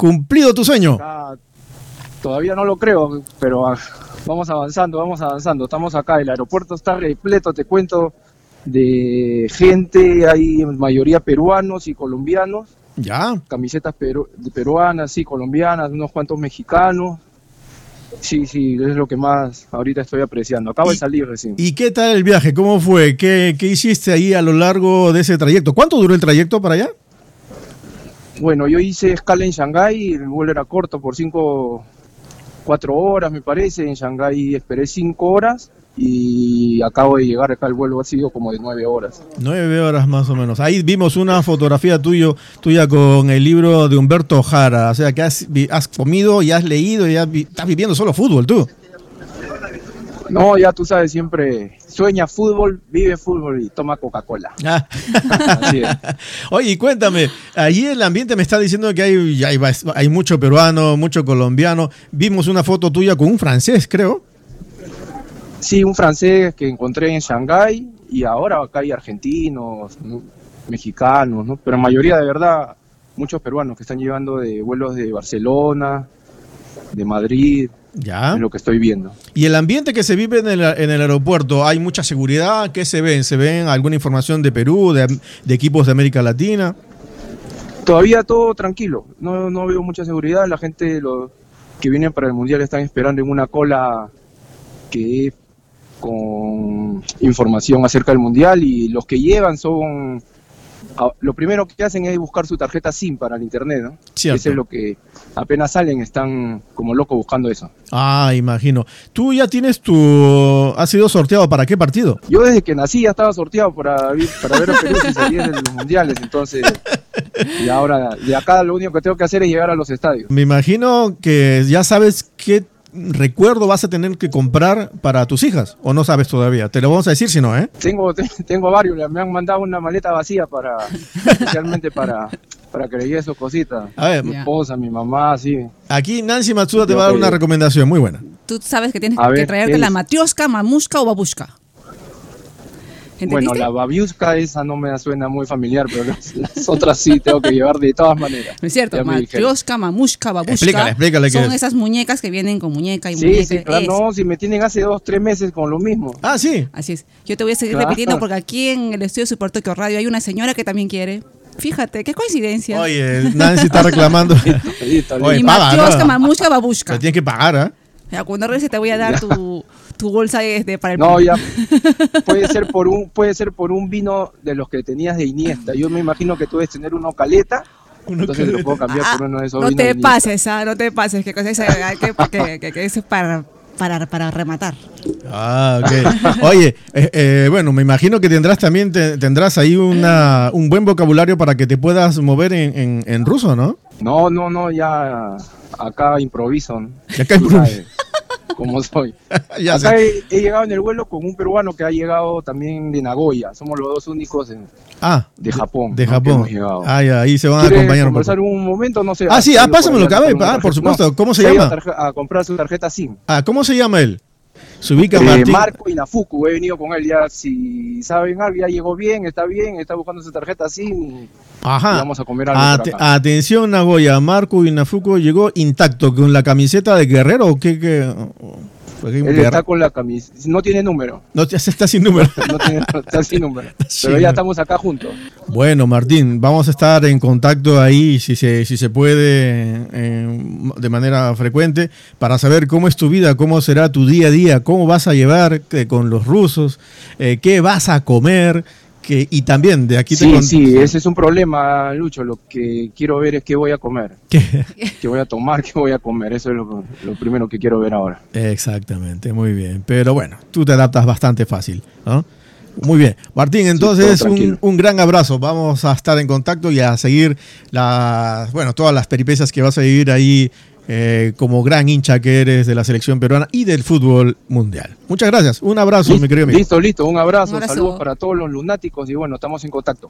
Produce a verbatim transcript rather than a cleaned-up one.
cumplido tu sueño. Acá, todavía no lo creo, pero ah, vamos avanzando, vamos avanzando. Estamos acá, el aeropuerto está repleto, te cuento, de gente, hay mayoría peruanos y colombianos. Ya. Camisetas peru- peruanas, sí, colombianas, unos cuantos mexicanos. Sí, sí, es lo que más ahorita estoy apreciando. Acabo ¿Y, de salir recién. ¿Y qué tal el viaje? ¿Cómo fue? ¿Qué, qué hiciste ahí a lo largo de ese trayecto? ¿Cuánto duró el trayecto para allá? Bueno, yo hice escala en Shanghái, el vuelo era corto por cinco, cuatro horas me parece. En Shanghái esperé cinco horas y acabo de llegar acá. El vuelo ha sido como de nueve horas. Nueve horas más o menos. Ahí vimos una fotografía tuyo, tuya con el libro de Humberto Jara. O sea que has, has comido y has leído y has, estás viviendo solo fútbol tú. No, ya tú sabes, siempre sueña fútbol, vive fútbol y toma Coca-Cola. Ah. Así es. Oye, cuéntame, allí el ambiente me está diciendo que hay, ya hay, hay mucho peruano, mucho colombiano. Vimos una foto tuya con un francés, creo. Sí, un francés que encontré en Shanghái y ahora acá hay argentinos, ¿no? Mexicanos, ¿no? Pero la mayoría de verdad, muchos peruanos que están llegando de vuelos de Barcelona, de Madrid. Ya. Es lo que estoy viendo. ¿Y el ambiente que se vive en el, en el aeropuerto? ¿Hay mucha seguridad? ¿Qué se ven? ¿Se ven alguna información de Perú, de, de equipos de América Latina? Todavía todo tranquilo, no, no veo mucha seguridad. La gente lo, que viene para el Mundial están esperando en una cola que es con información acerca del Mundial y los que llevan son... Lo primero que hacen es buscar su tarjeta SIM para el internet, ¿no? Cierto. Eso es lo que apenas salen, están como locos buscando eso. Ah, imagino. ¿Tú ya tienes tu... ¿Has sido sorteado para qué partido? Yo desde que nací ya estaba sorteado para, para ver a Perú si salía de los mundiales, entonces... Y ahora, de acá lo único que tengo que hacer es llegar a los estadios. Me imagino que ya sabes qué recuerdo vas a tener que comprar para tus hijas, ¿o no sabes todavía? Te lo vamos a decir si no, ¿eh? Tengo, tengo varios, me han mandado una maleta vacía para, especialmente para, para que le lleve sus cositas. A ver, mi esposa, mi mamá, sí. Aquí Nancy Matsuda te va a dar una recomendación muy buena. Tú sabes que tienes A que ver, traerte ¿qué la es? matrioska, mamushka o babushka. ¿Entendiste? Bueno, la babiushka esa no me suena muy familiar, pero las, las otras sí tengo que llevar de todas maneras. No es cierto, Ya me dijeron. matrioska, mamushka, babushka. Explícale, explícale qué son es. esas muñecas que vienen con muñeca y Sí, muñeca. sí, claro, es. no, si me tienen hace dos, tres meses con lo mismo. Ah, sí. Así es. Yo te voy a seguir Claro. repitiendo porque aquí en el estudio de Super Tokio Radio hay una señora que también quiere. Fíjate, qué coincidencia. Oye, Nancy está reclamando. Listo, Oye, y paga, matrioska, ¿no? mamushka, babushka. Te tienes que pagar, ¿eh? Ya, cuando regrese te voy a dar tu, tu bolsa de, de- para el... No, ya puede ser por un puede ser por un vino de los que tenías de Iniesta. Yo me imagino que tú debes tener uno caleta, Uno entonces caleta. lo puedo cambiar Ah, por uno de esos no vinos de te Iniesta. pases, ah, no te pases, que, cosa esa- que, que, que, que eso es para, para, para rematar. Ah, ok. Oye, eh, eh, bueno, me imagino que tendrás también te- tendrás ahí una, un buen vocabulario para que te puedas mover en, en, en ruso, ¿no? No, no, no, ya acá improviso. ¿no? Ya acá Tú improviso. sabes cómo soy. Ya Acá sé. he, he llegado en el vuelo con un peruano que ha llegado también de Nagoya. Somos los dos únicos en, Ah, de Japón. de ¿no? que Japón. hemos llegado. Ah, ya, ahí se van a ¿Quiere acompañar un poco. conversar un momento? No sé. Ah, sí, ah, ido por pásamelo, allá a cabe, comprar una ah, por tarjeta. supuesto. ¿Cómo se ha ido llama? A, tarje- a comprar su tarjeta SIM. Ah, ¿cómo se llama él? Se ubica Eh, Martín. Marco Inafuku, he venido con él ya. Si saben algo, ya llegó bien, está bien, está buscando su tarjeta SIM. Ajá. Y vamos a comer algo por Ate- acá. atención, Nagoya. Marco Inafuku llegó intacto con la camiseta de Guerrero. ¿O qué? qué? Porque hay un Él Guerrero. está con la camisa, no tiene número, No, ya se está sin número. no tiene, está sin número, Sí, pero ya no. estamos acá juntos. Bueno, Martín, vamos a estar en contacto ahí, si se, si se puede, eh, de manera frecuente, para saber cómo es tu vida, cómo será tu día a día, cómo vas a llevar eh, con los rusos, eh, qué vas a comer, que, y también de aquí te Sí, con- sí, ese es un problema, Lucho. Lo que quiero ver es qué voy a comer, ¿Qué? qué voy a tomar, qué voy a comer. Eso es lo, lo primero que quiero ver ahora. Exactamente, muy bien. Pero bueno, tú te adaptas bastante fácil, ¿no? Muy bien. Martín, entonces todo un, tranquilo. un gran abrazo. Vamos a estar en contacto y a seguir las, bueno, todas las peripecias que vas a vivir ahí eh, como gran hincha que eres de la selección peruana y del fútbol mundial. Muchas gracias. Un abrazo, mi querido amigo. Listo, listo. Un abrazo, Un abrazo. saludos para todos los lunáticos y bueno, estamos en contacto.